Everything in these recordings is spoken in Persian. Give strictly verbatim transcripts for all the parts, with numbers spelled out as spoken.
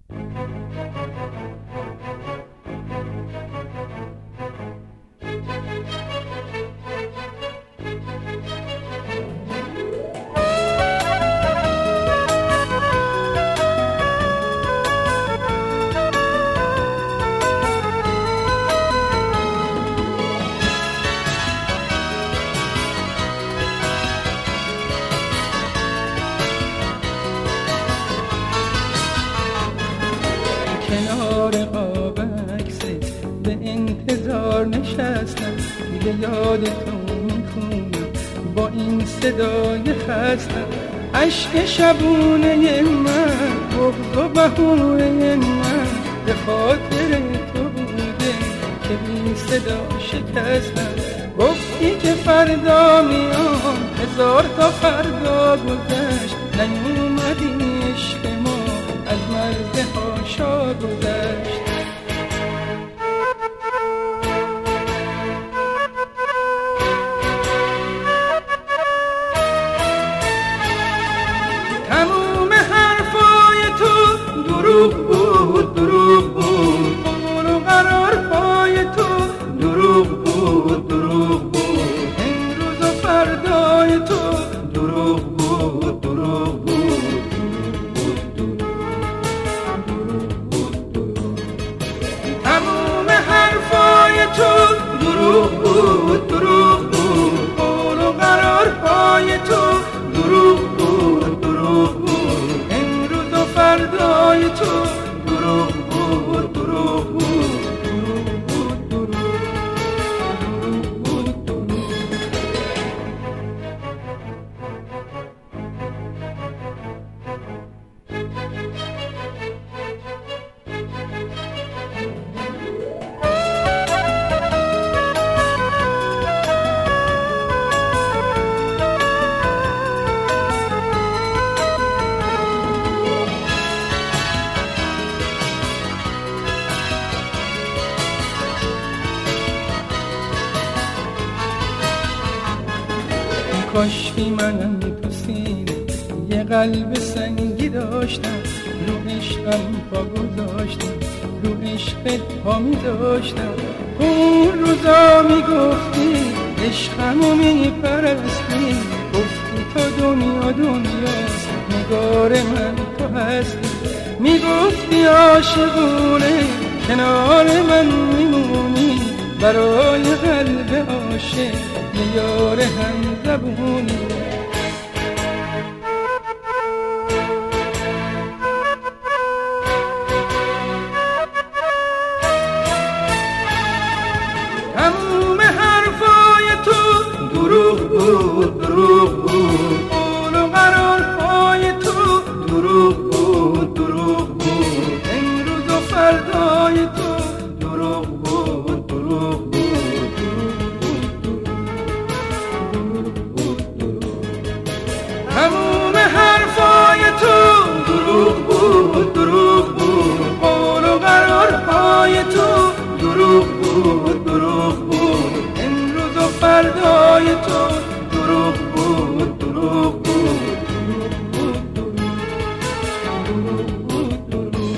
کنار قاب عکسه به انتظار نشستم، دیگه یاد تو میکنم با این صدای خستم. عشق شبونه من، بغض و بهونه من به خاطر تو بوده که بی صدا شکستم. گفتی که فردا میام، هزار تا فردا گذشت، نیومدی عشق ما از مرز هاشا گذشت. تموم حرفای تو دروغ بود، دروغ بود، قول و قرارهای تو دروغ بود، دروغ بود، امروز و فردای تو دروغ بود، دروغ بود. تو دروغ بود، دروغ بود، قول و قرارهای تو دروغ بود، دروغ بود، امروز و فردای تو دروغ بود، دروغ بود، دروغ بود، دروغ بود، دروغ بود. کاشکی منم تو سینه یه قلب سنگی داشتم، رو عشقم پا گذاشتم، رو عشقت پا می داشتم. اون روزا می گفتی عشقمو می پرستی، گفتی تا دنیا دنیاست، نگار من تو هستی. می گفتی عاشقونه کنار من میمونی، برای قلب عاشق یه یار هم زبونی. تموم حرفای تو دروغ بود، دروغ بود، قول و قرارهای تو دروغ بود، دروغ بود، امروز و فردای تو دروغ بود، دروغ بود. تموم حرفای تو دروغ بود، دروغ بود، قول و قرارهای تو دروغ بود، دروغ بود، امروز و فردای تو دروغ بود، دروغ بود، دروغ بود، دروغ بود.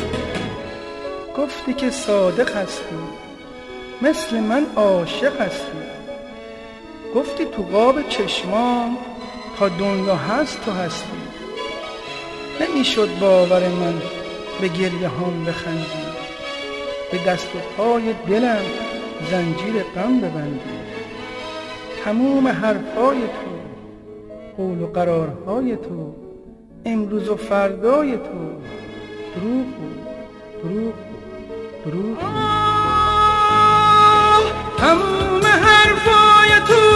گفتی که صادق هستی، مثل من عاشق هستی. گفتی تو قاب چشمام تا دنیا هست تو هستی. نمیشد باور من به گریه هم بخندی، به دست و پای دلم زنجیر غم ببندی. تموم حرفای تو، قول و قرارهای تو، امروز و فردای تو دروغ بود، دروغ بود، دروغ بود. تموم حرفای تو